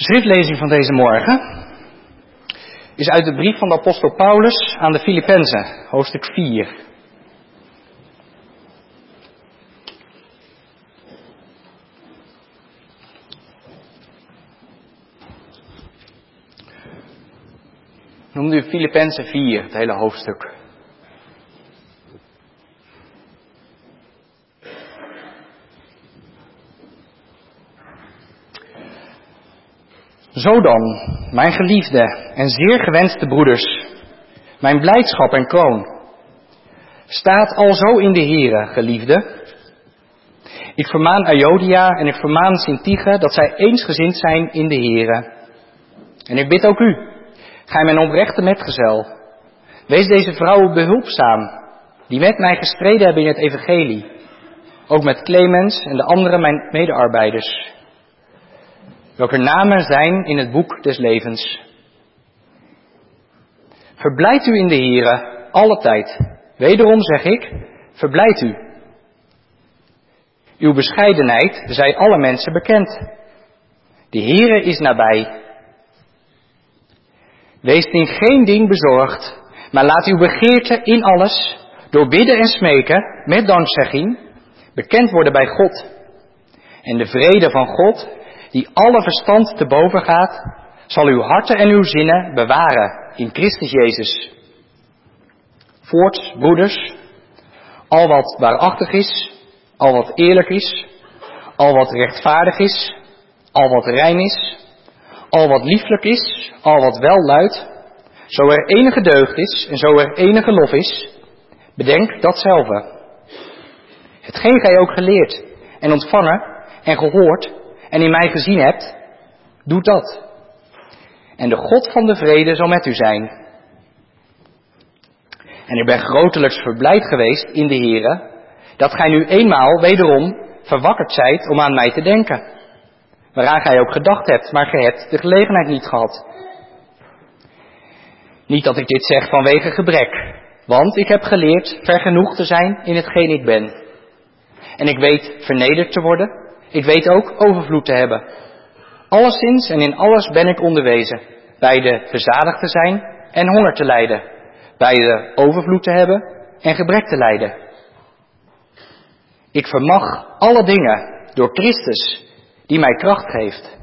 De schriftlezing van deze morgen is uit de brief van de apostel Paulus aan de Filippenzen, hoofdstuk 4. Noemde u Filippenzen 4, het hele hoofdstuk. Zo dan, mijn geliefde en zeer gewenste broeders, mijn blijdschap en kroon, staat alzo in de Here, geliefde. Ik vermaan Euodia en ik vermaan Syntyche dat zij eensgezind zijn in de Here. En ik bid ook u, gij mijn oprechte metgezel, wees deze vrouwen behulpzaam, die met mij gestreden hebben in het evangelie, ook met Clemens en de andere mijn medearbeiders, welke namen zijn in het boek des levens. Verblijd u in de Here alle tijd. Wederom zeg ik, verblijd u. Uw bescheidenheid zij alle mensen bekend. De Here is nabij. Wees in geen ding bezorgd, maar laat uw begeerte in alles, door bidden en smeken, met dankzegging, bekend worden bij God. En de vrede van God, die alle verstand te boven gaat, zal uw harten en uw zinnen bewaren in Christus Jezus. Voorts, broeders, al wat waarachtig is, al wat eerlijk is, al wat rechtvaardig is, al wat rein is, al wat lieflijk is, al wat welluidt, zo er enige deugd is en zo er enige lof is, bedenk datzelfde. Hetgeen gij ook geleerd en ontvangen en gehoord en in mij gezien hebt, doe dat. En de God van de vrede zal met u zijn. En ik ben grotelijks verblijd geweest in de Here, dat gij nu eenmaal wederom verwakkerd zijt om aan mij te denken. Waaraan gij ook gedacht hebt, maar gij hebt de gelegenheid niet gehad. Niet dat ik dit zeg vanwege gebrek, want ik heb geleerd vergenoegd te zijn in hetgeen ik ben. En ik weet vernederd te worden, ik weet ook overvloed te hebben. Alleszins en in alles ben ik onderwezen, beide verzadigd te zijn en honger te lijden, beide overvloed te hebben en gebrek te lijden. Ik vermag alle dingen door Christus, die mij kracht geeft.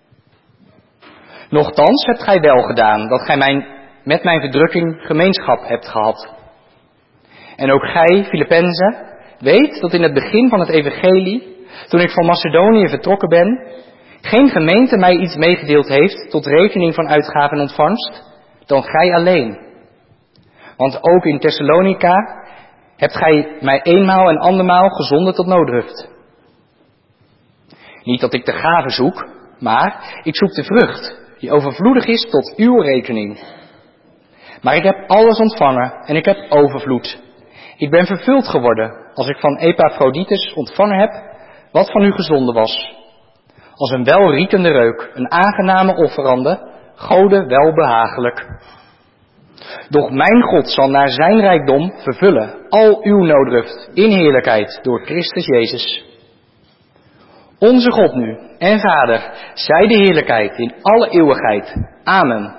Nochtans hebt gij wel gedaan, dat gij met mijn verdrukking gemeenschap hebt gehad. En ook gij, Filippenzen, weet dat in het begin van het evangelie, toen ik van Macedonië vertrokken ben, geen gemeente mij iets meegedeeld heeft tot rekening van uitgaven en ontvangst, dan gij alleen. Want ook in Thessalonica hebt gij mij eenmaal en andermaal gezonden tot nooddruft. Niet dat ik de gave zoek, maar ik zoek de vrucht, die overvloedig is tot uw rekening. Maar ik heb alles ontvangen en ik heb overvloed. Ik ben vervuld geworden, als ik van Epaphroditus ontvangen heb, wat van u gezonden was. Als een welriekende reuk, een aangename offerande, Gode welbehagelijk. Doch mijn God zal naar zijn rijkdom vervullen al uw nooddruft in heerlijkheid door Christus Jezus. Onze God nu en Vader, zij de heerlijkheid in alle eeuwigheid. Amen.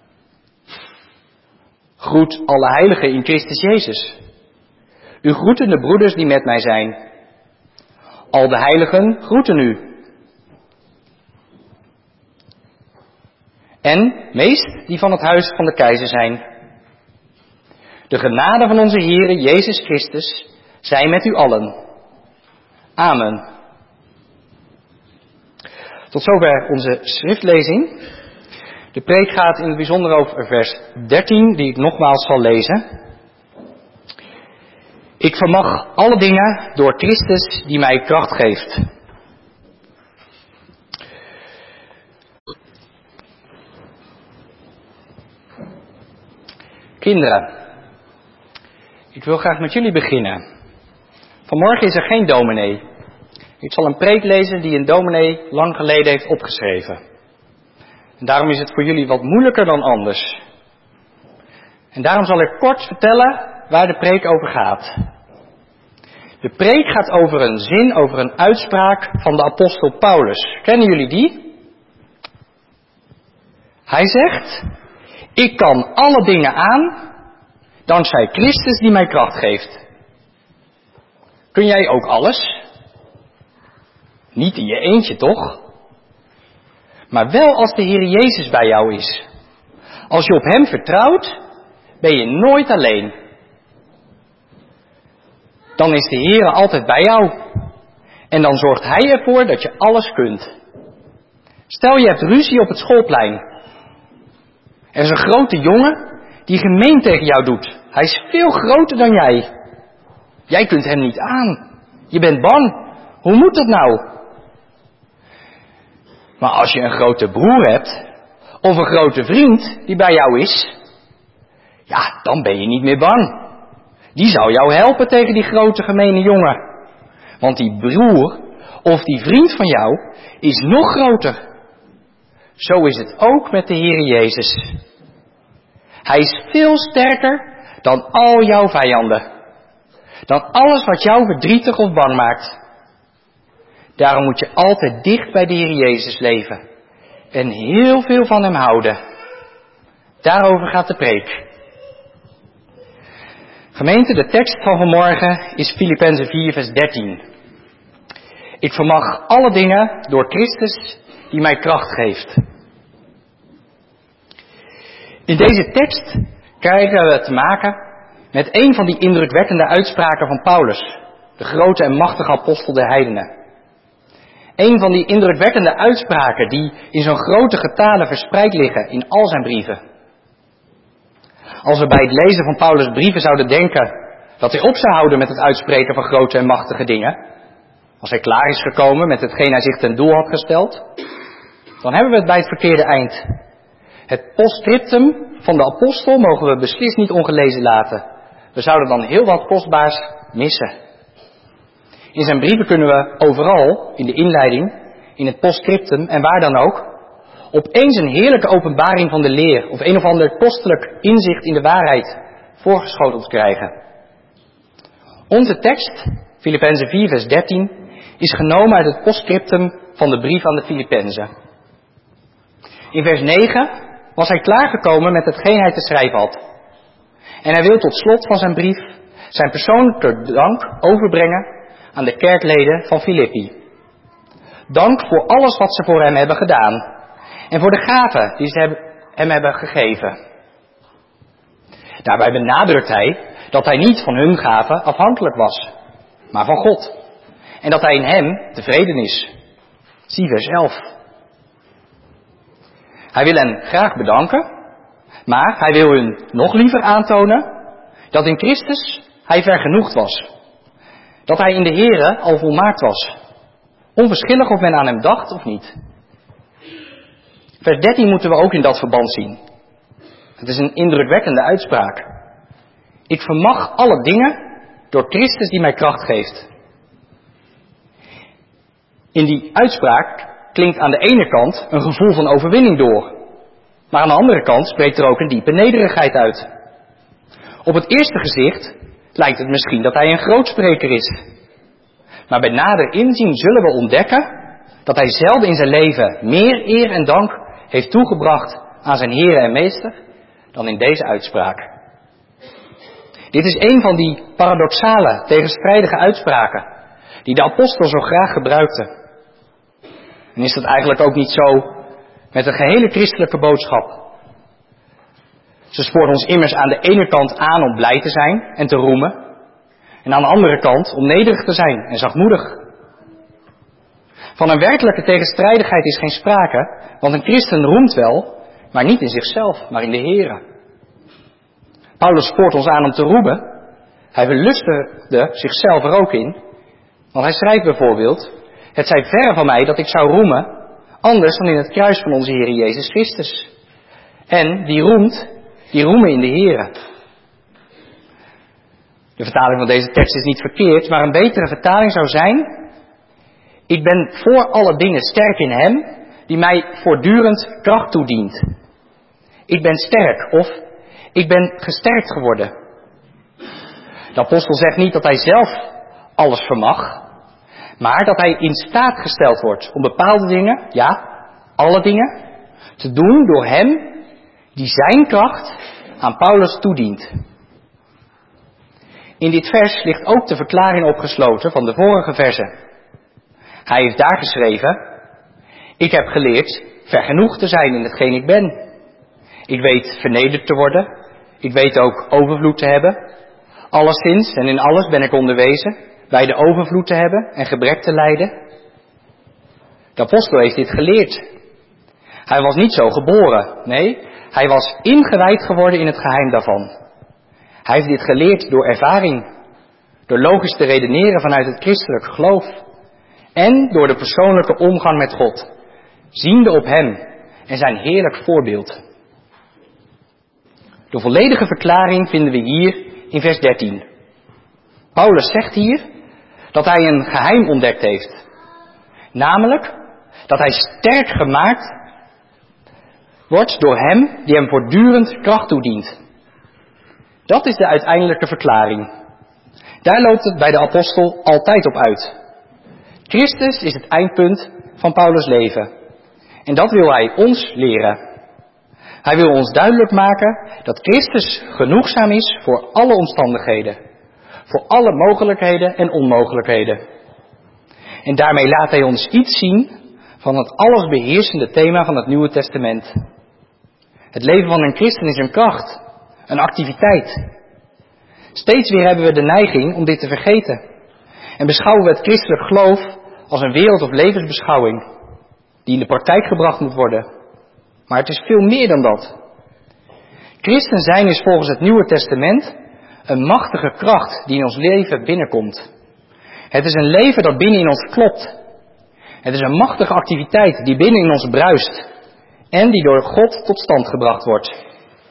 Groet alle heiligen in Christus Jezus. U groeten de broeders die met mij zijn. Al de heiligen groeten u. En meest die van het huis van de keizer zijn. De genade van onze Heere Jezus Christus zij met u allen. Amen. Tot zover onze schriftlezing. De preek gaat in het bijzonder over vers 13, die ik nogmaals zal lezen. Ik vermag alle dingen door Christus die mij kracht geeft. Kinderen, ik wil graag met jullie beginnen. Vanmorgen is er geen dominee. Ik zal een preek lezen die een dominee lang geleden heeft opgeschreven. En daarom is het voor jullie wat moeilijker dan anders. En daarom zal ik kort vertellen waar de preek over gaat. De preek gaat over een zin, over een uitspraak van de apostel Paulus. Kennen jullie die? Hij zegt, ik kan alle dingen aan, dankzij Christus die mij kracht geeft. Kun jij ook alles? Niet in je eentje, toch? Maar wel als de Heer Jezus bij jou is. Als je op Hem vertrouwt, ben je nooit alleen. Dan is de Heer altijd bij jou. En dan zorgt Hij ervoor dat je alles kunt. Stel je hebt ruzie op het schoolplein. Er is een grote jongen die gemeen tegen jou doet. Hij is veel groter dan jij. Jij kunt hem niet aan. Je bent bang. Hoe moet dat nou? Maar als je een grote broer hebt, of een grote vriend die bij jou is, ja, dan ben je niet meer bang. Die zou jou helpen tegen die grote gemene jongen. Want die broer of die vriend van jou is nog groter. Zo is het ook met de Heer Jezus. Hij is veel sterker dan al jouw vijanden. Dan alles wat jou verdrietig of bang maakt. Daarom moet je altijd dicht bij de Heer Jezus leven. En heel veel van Hem houden. Daarover gaat de preek. Gemeente, de tekst van vanmorgen is Filippenzen 4 vers 13. Ik vermag alle dingen door Christus die mij kracht geeft. In deze tekst krijgen we te maken met een van die indrukwekkende uitspraken van Paulus, de grote en machtige apostel der heidenen. Een van die indrukwekkende uitspraken die in zo'n grote getale verspreid liggen in al zijn brieven. Als we bij het lezen van Paulus' brieven zouden denken dat hij op zou houden met het uitspreken van grote en machtige dingen, als hij klaar is gekomen met hetgeen hij zich ten doel had gesteld, dan hebben we het bij het verkeerde eind. Het postscriptum van de apostel mogen we beslist niet ongelezen laten. We zouden dan heel wat kostbaars missen. In zijn brieven kunnen we overal, in de inleiding, in het postscriptum en waar dan ook, opeens een heerlijke openbaring van de leer of een of ander kostelijk inzicht in de waarheid voorgeschoteld krijgen. Onze tekst, Filippenzen 4 vers 13, is genomen uit het postscriptum van de brief aan de Filippenzen. In vers 9 was hij klaargekomen met hetgeen hij te schrijven had. En hij wil tot slot van zijn brief zijn persoonlijke dank overbrengen aan de kerkleden van Filippi. Dank voor alles wat ze voor hem hebben gedaan. En voor de gaven die ze hem hebben gegeven. Daarbij benadrukt hij dat hij niet van hun gaven afhankelijk was, maar van God. En dat hij in hem tevreden is. Zie vers 11. Hij wil hen graag bedanken, maar hij wil hun nog liever aantonen dat in Christus hij vergenoegd was. Dat hij in de Here al volmaakt was. Onverschillig of men aan hem dacht of niet. Vers 13 moeten we ook in dat verband zien. Het is een indrukwekkende uitspraak. Ik vermag alle dingen door Christus die mij kracht geeft. In die uitspraak klinkt aan de ene kant een gevoel van overwinning door. Maar aan de andere kant spreekt er ook een diepe nederigheid uit. Op het eerste gezicht lijkt het misschien dat hij een grootspreker is. Maar bij nader inzien zullen we ontdekken dat hij zelden in zijn leven meer eer en dank heeft toegebracht aan zijn Heer en Meester dan in deze uitspraak. Dit is een van die paradoxale, tegenstrijdige uitspraken die de apostel zo graag gebruikte. En is dat eigenlijk ook niet zo met de gehele christelijke boodschap? Ze spoort ons immers aan de ene kant aan om blij te zijn en te roemen. En aan de andere kant om nederig te zijn en zachtmoedig. Van een werkelijke tegenstrijdigheid is geen sprake, want een christen roemt wel, maar niet in zichzelf, maar in de Here. Paulus spoort ons aan om te roemen. Hij verlustigde zichzelf er ook in. Want hij schrijft bijvoorbeeld: het zij verre van mij dat ik zou roemen, anders dan in het kruis van onze Heer Jezus Christus. En die roemen in de Here. De vertaling van deze tekst is niet verkeerd, maar een betere vertaling zou zijn: ik ben voor alle dingen sterk in Hem, die mij voortdurend kracht toedient. Ik ben sterk, of ik ben gesterkt geworden. De apostel zegt niet dat hij zelf alles vermag, maar dat hij in staat gesteld wordt om bepaalde dingen, ja, alle dingen, te doen door hem die zijn kracht aan Paulus toedient. In dit vers ligt ook de verklaring opgesloten van de vorige verzen. Hij heeft daar geschreven: ik heb geleerd vergenoegd te zijn in hetgeen ik ben. Ik weet vernederd te worden. Ik weet ook overvloed te hebben. Alleszins en in alles ben ik onderwezen bij de overvloed te hebben en gebrek te lijden. De apostel heeft dit geleerd. Hij was niet zo geboren. Nee, hij was ingewijd geworden in het geheim daarvan. Hij heeft dit geleerd door ervaring. Door logisch te redeneren vanuit het christelijk geloof. En door de persoonlijke omgang met God. Ziende op hem en zijn heerlijk voorbeeld. De volledige verklaring vinden we hier in vers 13. Paulus zegt hier dat hij een geheim ontdekt heeft. Namelijk dat hij sterk gemaakt wordt door hem die hem voortdurend kracht toedient. Dat is de uiteindelijke verklaring. Daar loopt het bij de apostel altijd op uit. Christus is het eindpunt van Paulus' leven. En dat wil hij ons leren. Hij wil ons duidelijk maken dat Christus genoegzaam is voor alle omstandigheden. Voor alle mogelijkheden en onmogelijkheden. En daarmee laat hij ons iets zien van het allesbeheersende thema van het Nieuwe Testament. Het leven van een christen is een kracht, een activiteit. Steeds weer hebben we de neiging om dit te vergeten. En beschouwen we het christelijk geloof als een wereld- of levensbeschouwing die in de praktijk gebracht moet worden. Maar het is veel meer dan dat. Christen zijn is volgens het Nieuwe Testament een machtige kracht die in ons leven binnenkomt. Het is een leven dat binnen in ons klopt. Het is een machtige activiteit die binnen in ons bruist en die door God tot stand gebracht wordt.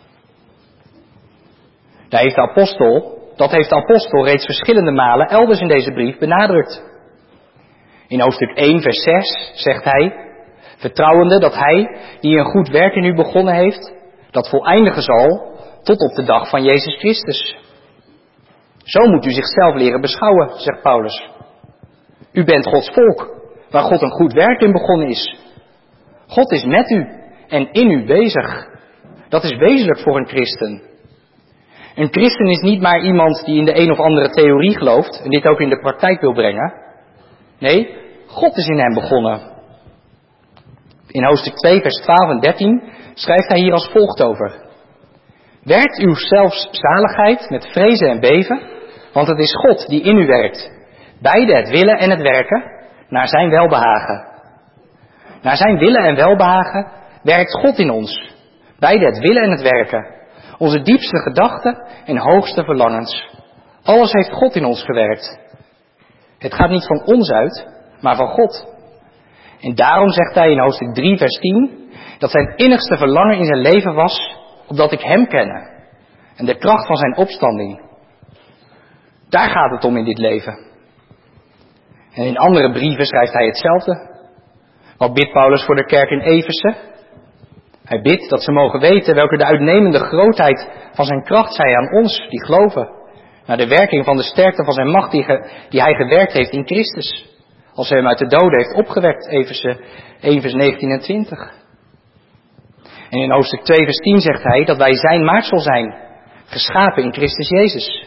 Dat heeft de apostel reeds verschillende malen elders in deze brief benadrukt. In hoofdstuk 1 vers 6 zegt hij: vertrouwende dat hij die een goed werk in u begonnen heeft, dat voleindigen zal tot op de dag van Jezus Christus. Zo moet u zichzelf leren beschouwen, zegt Paulus. U bent Gods volk, waar God een goed werk in begonnen is. God is met u en in u bezig. Dat is wezenlijk voor een christen. Een christen is niet maar iemand die in de een of andere theorie gelooft en dit ook in de praktijk wil brengen. Nee, God is in hem begonnen. In hoofdstuk 2 vers 12 en 13 schrijft hij hier als volgt over: werkt uw zelfs zaligheid met vrezen en beven, want het is God die in u werkt, beide het willen en het werken, naar zijn welbehagen. Naar zijn willen en welbehagen werkt God in ons, beide het willen en het werken, onze diepste gedachten en hoogste verlangens. Alles heeft God in ons gewerkt. Het gaat niet van ons uit, maar van God. En daarom zegt hij in hoofdstuk 3 vers 10 dat zijn innigste verlangen in zijn leven was opdat ik hem kenne en de kracht van zijn opstanding. Daar gaat het om in dit leven. En in andere brieven schrijft hij hetzelfde. Wat bidt Paulus voor de kerk in Efeze? Hij bidt dat ze mogen weten welke de uitnemende grootheid van zijn kracht zij aan ons die geloven, naar de werking van de sterkte van zijn macht die hij gewerkt heeft in Christus, als hij hem uit de doden heeft opgewekt, Efeze 1 vers 19 en 20. En in hoofdstuk 2 vers 10 zegt hij dat wij zijn maaksel zijn, geschapen in Christus Jezus.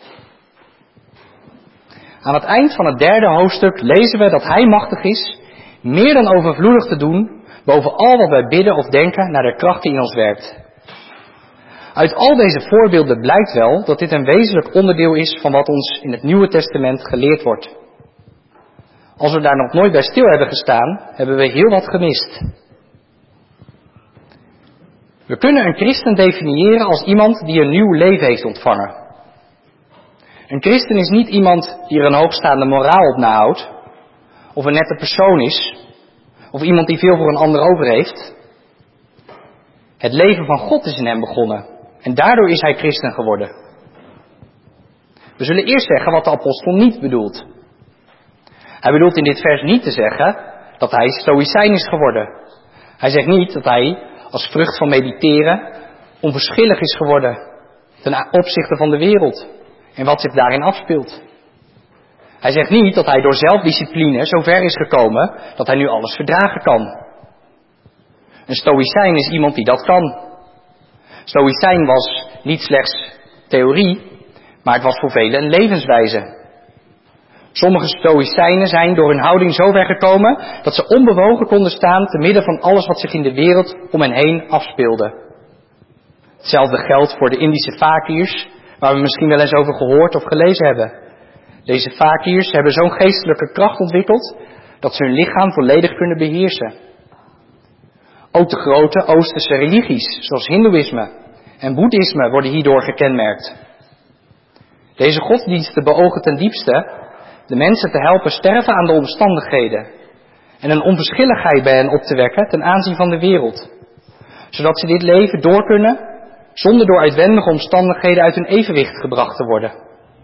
Aan het eind van het 3e hoofdstuk lezen we dat hij machtig is meer dan overvloedig te doen boven al wat wij bidden of denken naar de kracht die in ons werkt. Uit al deze voorbeelden blijkt wel dat dit een wezenlijk onderdeel is van wat ons in het Nieuwe Testament geleerd wordt. Als we daar nog nooit bij stil hebben gestaan, hebben we heel wat gemist. We kunnen een christen definiëren als iemand die een nieuw leven heeft ontvangen. Een christen is niet iemand die er een hoogstaande moraal op nahoudt, of een nette persoon is, of iemand die veel voor een ander over heeft. Het leven van God is in hem begonnen en daardoor is hij christen geworden. We zullen eerst zeggen wat de apostel niet bedoelt. Hij bedoelt in dit vers niet te zeggen dat hij stoïcijn is geworden. Hij zegt niet dat hij als vrucht van mediteren onverschillig is geworden ten opzichte van de wereld en wat zich daarin afspeelt. Hij zegt niet dat hij door zelfdiscipline zo ver is gekomen dat hij nu alles verdragen kan. Een stoïcijn is iemand die dat kan. Stoïcijn was niet slechts theorie, maar het was voor velen een levenswijze. Sommige stoïcijnen zijn door hun houding zo ver gekomen dat ze onbewogen konden staan te midden van alles wat zich in de wereld om hen heen afspeelde. Hetzelfde geldt voor de Indische fakirs, waar we misschien wel eens over gehoord of gelezen hebben. Deze fakirs hebben zo'n geestelijke kracht ontwikkeld dat ze hun lichaam volledig kunnen beheersen. Ook de grote Oosterse religies, zoals Hindoeïsme en Boeddhisme, worden hierdoor gekenmerkt. Deze godsdiensten beogen ten diepste de mensen te helpen sterven aan de omstandigheden en een onverschilligheid bij hen op te wekken ten aanzien van de wereld, zodat ze dit leven door kunnen zonder door uitwendige omstandigheden uit hun evenwicht gebracht te worden.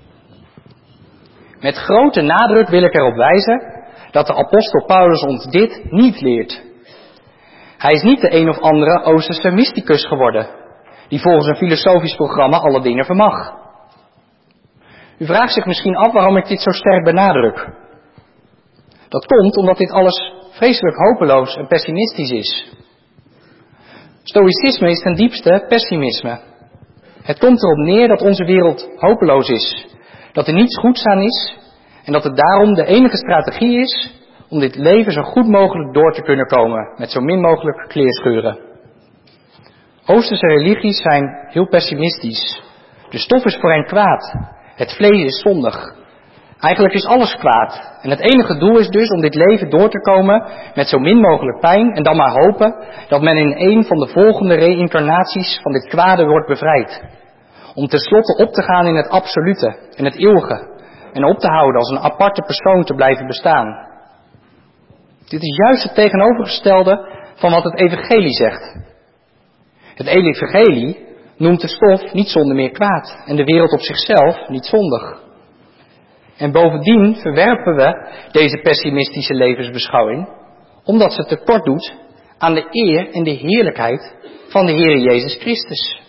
Met grote nadruk wil ik erop wijzen dat de apostel Paulus ons dit niet leert. Hij is niet de een of andere Oosterse mysticus geworden, die volgens een filosofisch programma alle dingen vermag. U vraagt zich misschien af waarom ik dit zo sterk benadruk. Dat komt omdat dit alles vreselijk hopeloos en pessimistisch is. Stoïcisme is ten diepste pessimisme. Het komt erop neer dat onze wereld hopeloos is, dat er niets goeds aan is en dat het daarom de enige strategie is om dit leven zo goed mogelijk door te kunnen komen met zo min mogelijk kleerscheuren. Oosterse religies zijn heel pessimistisch. De stof is voor hen kwaad. Het vlees is zondig. Eigenlijk is alles kwaad. En het enige doel is dus om dit leven door te komen met zo min mogelijk pijn en dan maar hopen dat men in een van de volgende reïncarnaties van dit kwade wordt bevrijd. Om tenslotte op te gaan in het absolute en het eeuwige en op te houden als een aparte persoon te blijven bestaan. Dit is juist het tegenovergestelde van wat het evangelie zegt. Het evangelie noemt de stof niet zonder meer kwaad en de wereld op zichzelf niet zondig. En bovendien verwerpen we deze pessimistische levensbeschouwing omdat ze tekort doet aan de eer en de heerlijkheid van de Heer Jezus Christus.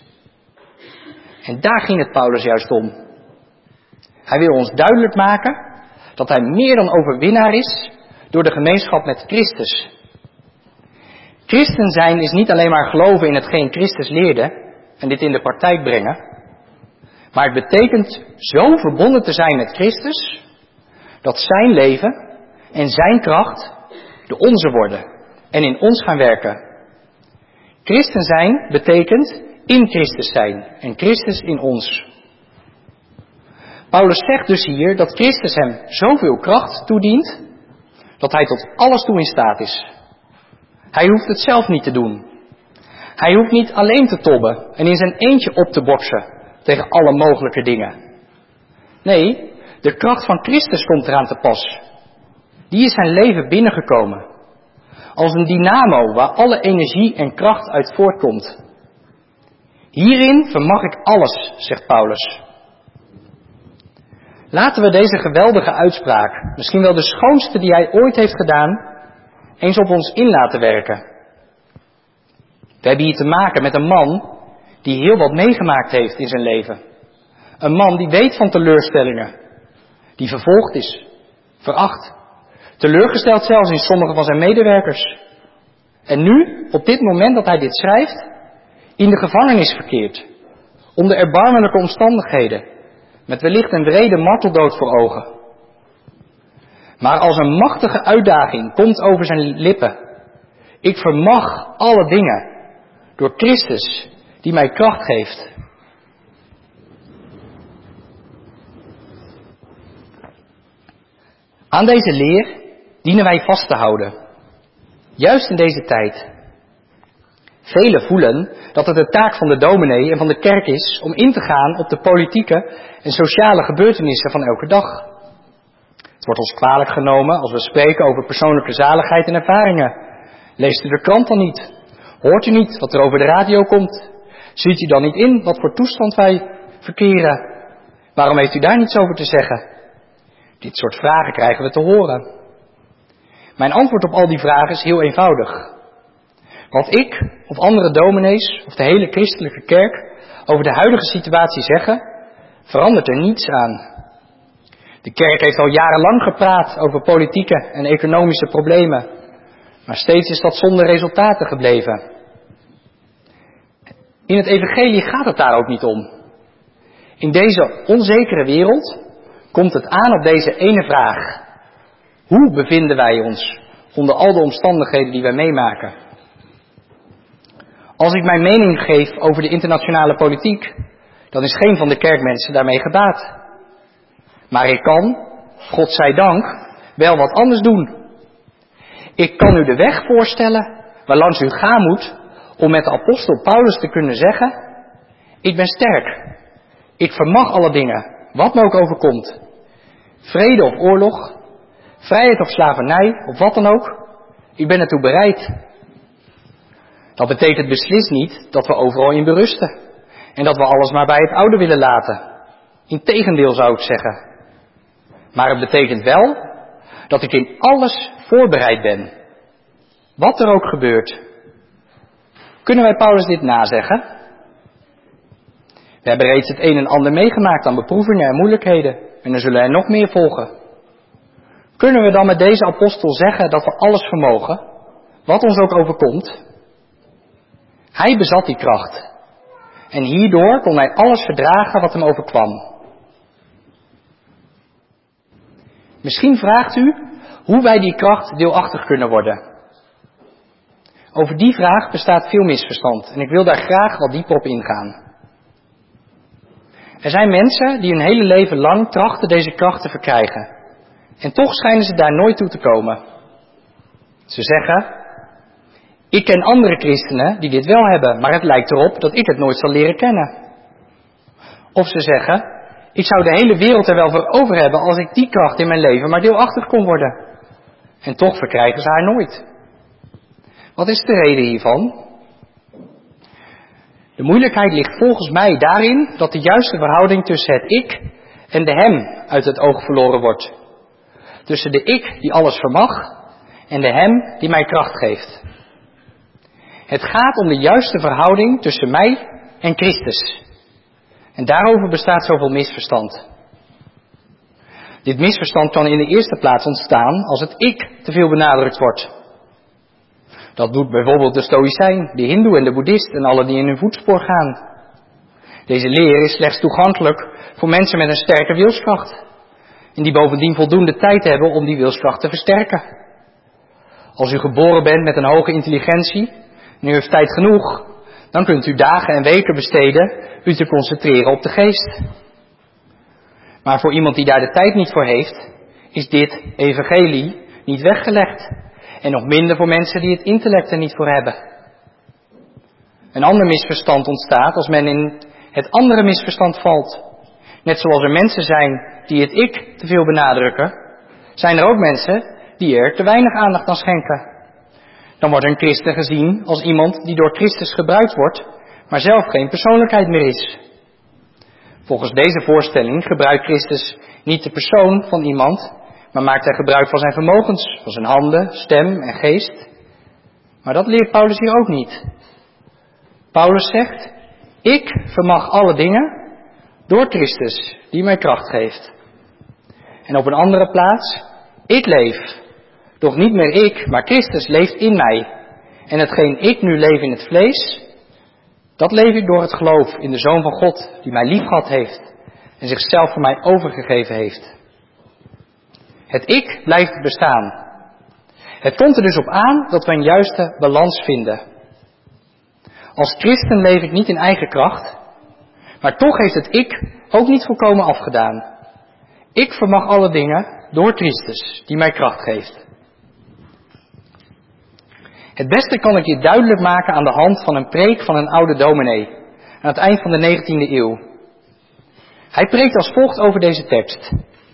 En daar ging het Paulus juist om. Hij wil ons duidelijk maken dat hij meer dan overwinnaar is door de gemeenschap met Christus. Christen zijn is niet alleen maar geloven in hetgeen Christus leerde en dit in de praktijk brengen, maar het betekent zo verbonden te zijn met Christus dat zijn leven en zijn kracht de onze worden en in ons gaan werken. Christen zijn betekent in Christus zijn en Christus in ons. Paulus zegt dus hier dat Christus hem zoveel kracht toedient dat hij tot alles toe in staat is. Hij hoeft het zelf niet te doen. Hij hoeft niet alleen te tobben en in zijn eentje op te boksen tegen alle mogelijke dingen. Nee, de kracht van Christus komt eraan te pas. Die is zijn leven binnengekomen. Als een dynamo waar alle energie en kracht uit voortkomt. Hierin vermag ik alles, zegt Paulus. Laten we deze geweldige uitspraak, misschien wel de schoonste die hij ooit heeft gedaan, eens op ons in laten werken. We hebben hier te maken met een man die heel wat meegemaakt heeft in zijn leven. Een man die weet van teleurstellingen, die vervolgd is, veracht, teleurgesteld zelfs in sommige van zijn medewerkers. En nu, op dit moment dat hij dit schrijft, in de gevangenis verkeert, onder erbarmelijke omstandigheden, met wellicht een wrede marteldood voor ogen. Maar als een machtige uitdaging komt over zijn lippen, ik vermag alle dingen door Christus die mij kracht geeft. Aan deze leer dienen wij vast te houden, juist in deze tijd. Velen voelen dat het de taak van de dominee en van de kerk is om in te gaan op de politieke en sociale gebeurtenissen van elke dag. Het wordt ons kwalijk genomen als we spreken over persoonlijke zaligheid en ervaringen. Leest u de krant dan niet? Hoort u niet wat er over de radio komt? Ziet u dan niet in wat voor toestand wij verkeren? Waarom heeft u daar niets over te zeggen? Dit soort vragen krijgen we te horen. Mijn antwoord op al die vragen is heel eenvoudig. Wat ik of andere dominees of de hele christelijke kerk over de huidige situatie zeggen, verandert er niets aan. De kerk heeft al jarenlang gepraat over politieke en economische problemen, maar steeds is dat zonder resultaten gebleven. In het evangelie gaat het daar ook niet om. In deze onzekere wereld komt het aan op deze ene vraag. Hoe bevinden wij ons onder al de omstandigheden die wij meemaken? Als ik mijn mening geef over de internationale politiek, dan is geen van de kerkmensen daarmee gebaat. Maar ik kan, God zij dank, wel wat anders doen. Ik kan u de weg voorstellen waarlangs u gaan moet om met de apostel Paulus te kunnen zeggen: ik ben sterk. Ik vermag alle dingen, wat me ook overkomt. Vrede of oorlog, vrijheid of slavernij, of wat dan ook. Ik ben ertoe bereid. Dat betekent beslist niet dat we overal in berusten. En dat we alles maar bij het oude willen laten. Integendeel zou ik zeggen. Maar het betekent wel dat ik in alles voorbereid ben. Wat er ook gebeurt. Kunnen wij Paulus dit nazeggen? We hebben reeds het een en ander meegemaakt aan beproevingen en moeilijkheden. En er zullen er nog meer volgen. Kunnen we dan met deze apostel zeggen dat we alles vermogen, wat ons ook overkomt? Hij bezat die kracht. En hierdoor kon hij alles verdragen wat hem overkwam. Misschien vraagt u hoe wij die kracht deelachtig kunnen worden. Over die vraag bestaat veel misverstand en ik wil daar graag wat dieper op ingaan. Er zijn mensen die hun hele leven lang trachten deze kracht te verkrijgen. En toch schijnen ze daar nooit toe te komen. Ze zeggen: ik ken andere christenen die dit wel hebben, maar het lijkt erop dat ik het nooit zal leren kennen. Of ze zeggen: ik zou de hele wereld er wel voor over hebben als ik die kracht in mijn leven maar deelachtig kon worden. En toch verkrijgen ze haar nooit. Wat is de reden hiervan? De moeilijkheid ligt volgens mij daarin dat de juiste verhouding tussen het ik en de hem uit het oog verloren wordt. Tussen de ik die alles vermag en de hem die mij kracht geeft. Het gaat om de juiste verhouding tussen mij en Christus. En daarover bestaat zoveel misverstand. Dit misverstand kan in de eerste plaats ontstaan als het ik te veel benadrukt wordt. Dat doet bijvoorbeeld de Stoïcijn, de Hindoe en de Boeddhist en alle die in hun voetspoor gaan. Deze leer is slechts toegankelijk voor mensen met een sterke wilskracht. En die bovendien voldoende tijd hebben om die wilskracht te versterken. Als u geboren bent met een hoge intelligentie en u heeft tijd genoeg, dan kunt u dagen en weken besteden u te concentreren op de geest. Maar voor iemand die daar de tijd niet voor heeft, is dit evangelie niet weggelegd. En nog minder voor mensen die het intellect er niet voor hebben. Een ander misverstand ontstaat als men in het andere misverstand valt. Net zoals er mensen zijn die het ik te veel benadrukken, zijn er ook mensen die er te weinig aandacht aan schenken. Dan wordt een christen gezien als iemand die door Christus gebruikt wordt, maar zelf geen persoonlijkheid meer is. Volgens deze voorstelling gebruikt Christus niet de persoon van iemand, maar maakt hij gebruik van zijn vermogens, van zijn handen, stem en geest. Maar dat leert Paulus hier ook niet. Paulus zegt: ik vermag alle dingen door Christus, die mij kracht geeft. En op een andere plaats: ik leef, doch niet meer ik, maar Christus leeft in mij. En hetgeen ik nu leef in het vlees, dat leef ik door het geloof in de Zoon van God, die mij liefgehad heeft en zichzelf voor mij overgegeven heeft. Het ik blijft bestaan. Het komt er dus op aan dat we een juiste balans vinden. Als christen leef ik niet in eigen kracht, maar toch heeft het ik ook niet volkomen afgedaan. Ik vermag alle dingen door Christus, die mij kracht geeft. Het beste kan ik je duidelijk maken aan de hand van een preek van een oude dominee, aan het eind van de 19e eeuw. Hij preekt als volgt over deze tekst.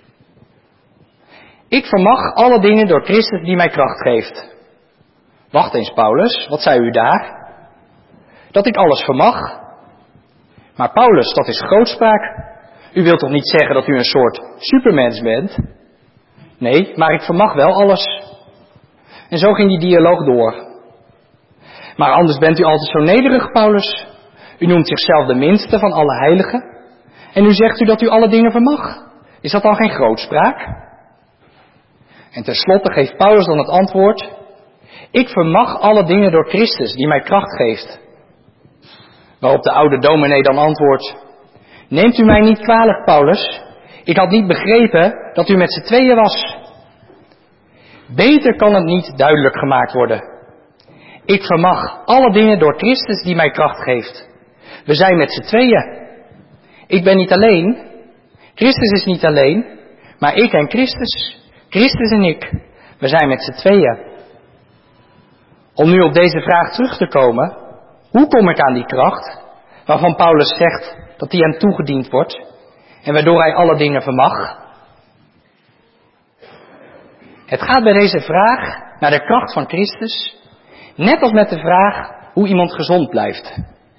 Ik vermag alle dingen door Christus die mij kracht geeft. Wacht eens, Paulus, wat zei u daar? Dat ik alles vermag? Maar Paulus, dat is grootspraak. U wilt toch niet zeggen dat u een soort supermens bent? Nee, maar ik vermag wel alles. En zo ging die dialoog door. Maar anders bent u altijd zo nederig, Paulus. U noemt zichzelf de minste van alle heiligen. En nu zegt u dat u alle dingen vermag. Is dat dan geen grootspraak? En tenslotte geeft Paulus dan het antwoord: ik vermag alle dingen door Christus die mij kracht geeft. Waarop de oude dominee dan antwoordt: neemt u mij niet kwalijk, Paulus. Ik had niet begrepen dat u met z'n tweeën was. Beter kan het niet duidelijk gemaakt worden. Ik vermag alle dingen door Christus die mij kracht geeft. We zijn met z'n tweeën. Ik ben niet alleen. Christus is niet alleen. Maar ik en Christus. Christus en ik. We zijn met z'n tweeën. Om nu op deze vraag terug te komen. Hoe kom ik aan die kracht? Waarvan Paulus zegt dat die hem toegediend wordt. En waardoor hij alle dingen vermag. Het gaat bij deze vraag naar de kracht van Christus. Net als met de vraag hoe iemand gezond blijft.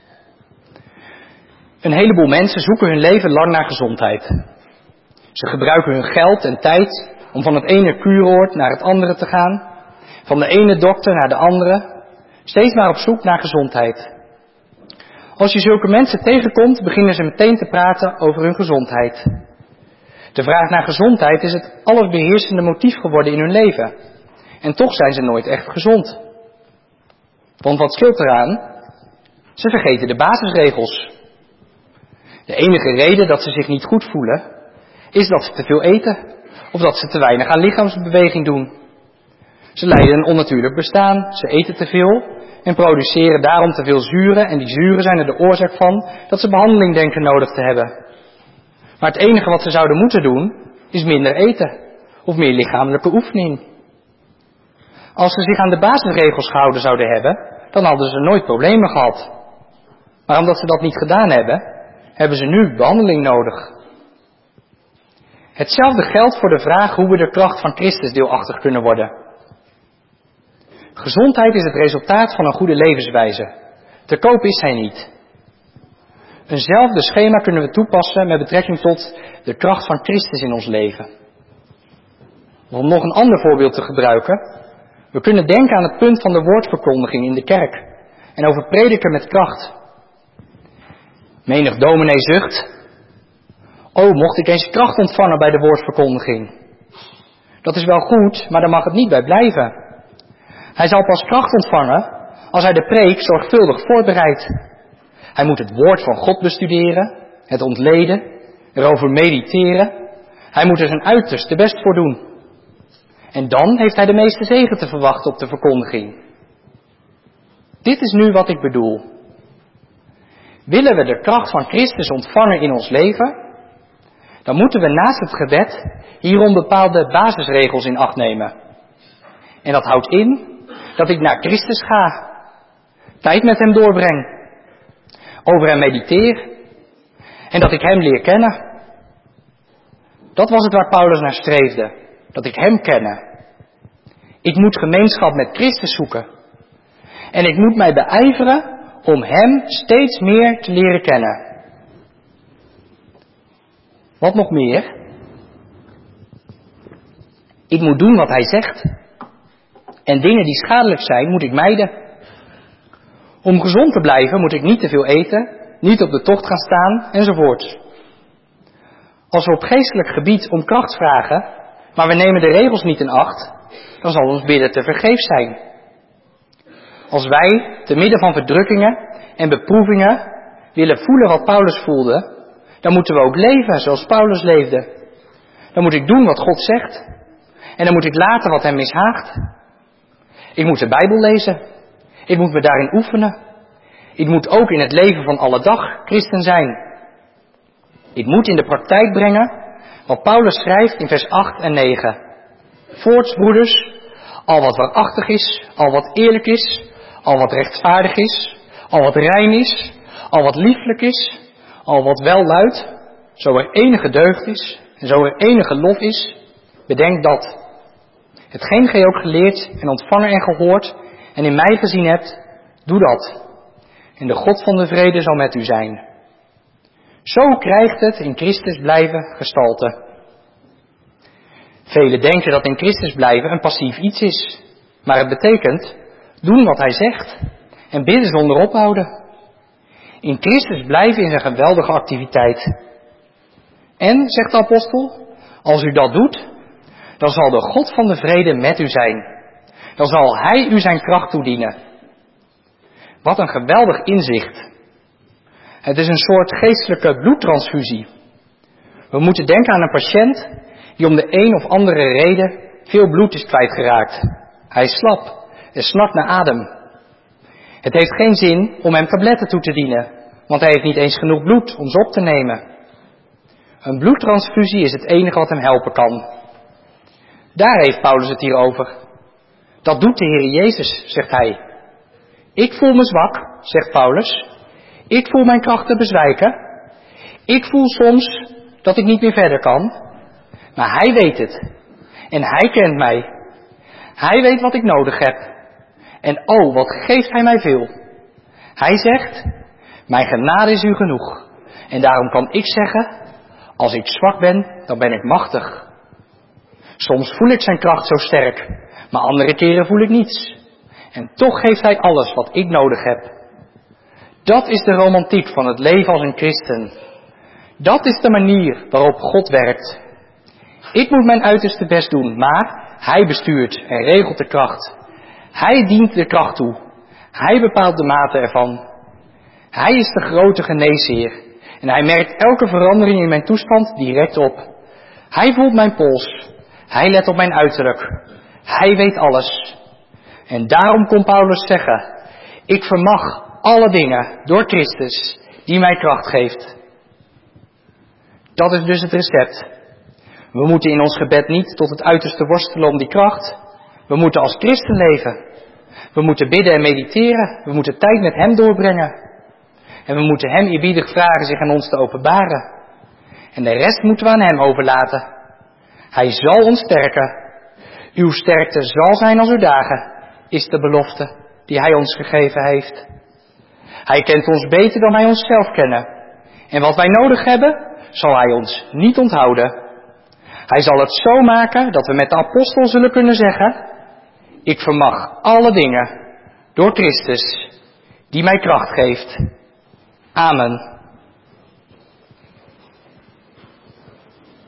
Een heleboel mensen zoeken hun leven lang naar gezondheid. Ze gebruiken hun geld en tijd om van het ene kuuroord naar het andere te gaan. Van de ene dokter naar de andere. Steeds maar op zoek naar gezondheid. Als je zulke mensen tegenkomt, beginnen ze meteen te praten over hun gezondheid. De vraag naar gezondheid is het allesbeheersende motief geworden in hun leven. En toch zijn ze nooit echt gezond. Want wat scheelt eraan? Ze vergeten de basisregels. De enige reden dat ze zich niet goed voelen, is dat ze te veel eten. Of dat ze te weinig aan lichaamsbeweging doen. Ze leiden een onnatuurlijk bestaan, ze eten te veel en produceren daarom te veel zuren. En die zuren zijn er de oorzaak van dat ze behandeling denken nodig te hebben. Maar het enige wat ze zouden moeten doen, is minder eten. Of meer lichamelijke oefening. Als ze zich aan de basisregels gehouden zouden hebben, dan hadden ze nooit problemen gehad. Maar omdat ze dat niet gedaan hebben, hebben ze nu behandeling nodig. Hetzelfde geldt voor de vraag hoe we de kracht van Christus deelachtig kunnen worden. Gezondheid is het resultaat van een goede levenswijze. Te koop is hij niet. Eenzelfde schema kunnen we toepassen met betrekking tot de kracht van Christus in ons leven. Om nog een ander voorbeeld te gebruiken. We kunnen denken aan het punt van de woordverkondiging in de kerk. En over prediken met kracht. Menig dominee zucht: oh, mocht ik eens kracht ontvangen bij de woordverkondiging. Dat is wel goed, maar daar mag het niet bij blijven. Hij zal pas kracht ontvangen als hij de preek zorgvuldig voorbereidt. Hij moet het woord van God bestuderen, het ontleden, erover mediteren. Hij moet er zijn uiterste best voor doen. En dan heeft hij de meeste zegen te verwachten op de verkondiging. Dit is nu wat ik bedoel. Willen we de kracht van Christus ontvangen in ons leven, dan moeten we naast het gebed hierom bepaalde basisregels in acht nemen. En dat houdt in dat ik naar Christus ga, tijd met hem doorbreng, over hem mediteer en dat ik hem leer kennen. Dat was het waar Paulus naar streefde, dat ik hem kenne. Ik moet gemeenschap met Christus zoeken en ik moet mij beijveren om hem steeds meer te leren kennen. Wat nog meer? Ik moet doen wat hij zegt. En dingen die schadelijk zijn, moet ik mijden. Om gezond te blijven moet ik niet te veel eten, niet op de tocht gaan staan, enzovoort. Als we op geestelijk gebied om kracht vragen, maar we nemen de regels niet in acht, dan zal ons bidden tevergeefs zijn. Als wij, te midden van verdrukkingen en beproevingen, willen voelen wat Paulus voelde, dan moeten we ook leven zoals Paulus leefde. Dan moet ik doen wat God zegt. En dan moet ik laten wat hem mishaagt. Ik moet de Bijbel lezen. Ik moet me daarin oefenen. Ik moet ook in het leven van alle dag christen zijn. Ik moet in de praktijk brengen wat Paulus schrijft in vers 8 en 9. Voorts, broeders, al wat waarachtig is, al wat eerlijk is, al wat rechtvaardig is, al wat rein is, al wat lieflijk is, al wat welluidt, zo er enige deugd is en zo er enige lof is, bedenk dat. Hetgeen gij ook geleerd en ontvangen en gehoord en in mij gezien hebt, doe dat. En de God van de vrede zal met u zijn. Zo krijgt het in Christus blijven gestalte. Velen denken dat in Christus blijven een passief iets is. Maar het betekent doen wat hij zegt en bidden zonder ophouden. In Christus blijven is een geweldige activiteit. En, zegt de apostel, als u dat doet, dan zal de God van de vrede met u zijn. Dan zal hij u zijn kracht toedienen. Wat een geweldig inzicht. Het is een soort geestelijke bloedtransfusie. We moeten denken aan een patiënt die om de een of andere reden veel bloed is kwijtgeraakt. Hij is slap en snakt naar adem. Het heeft geen zin om hem tabletten toe te dienen, want hij heeft niet eens genoeg bloed om ze op te nemen. Een bloedtransfusie is het enige wat hem helpen kan. Daar heeft Paulus het hier over. Dat doet de Heer Jezus, zegt hij. Ik voel me zwak, zegt Paulus. Ik voel mijn krachten bezwijken. Ik voel soms dat ik niet meer verder kan. Maar hij weet het. En hij kent mij. Hij weet wat ik nodig heb. En oh, wat geeft hij mij veel. Hij zegt, mijn genade is u genoeg. En daarom kan ik zeggen, als ik zwak ben, dan ben ik machtig. Soms voel ik zijn kracht zo sterk, maar andere keren voel ik niets. En toch geeft hij alles wat ik nodig heb. Dat is de romantiek van het leven als een christen. Dat is de manier waarop God werkt. Ik moet mijn uiterste best doen, maar hij bestuurt en regelt de kracht. Hij dient de kracht toe. Hij bepaalt de mate ervan. Hij is de grote geneesheer. En hij merkt elke verandering in mijn toestand direct op. Hij voelt mijn pols. Hij let op mijn uiterlijk. Hij weet alles. En daarom kon Paulus zeggen, ik vermag alle dingen door Christus die mij kracht geeft. Dat is dus het recept. We moeten in ons gebed niet tot het uiterste worstelen om die kracht. We moeten als christen leven. We moeten bidden en mediteren. We moeten tijd met hem doorbrengen. En we moeten hem eerbiedig vragen zich aan ons te openbaren. En de rest moeten we aan hem overlaten. Hij zal ons sterken. Uw sterkte zal zijn als uw dagen, is de belofte die hij ons gegeven heeft. Hij kent ons beter dan wij onszelf kennen. En wat wij nodig hebben, zal hij ons niet onthouden. Hij zal het zo maken dat we met de apostel zullen kunnen zeggen, ik vermag alle dingen door Christus die mij kracht geeft. Amen.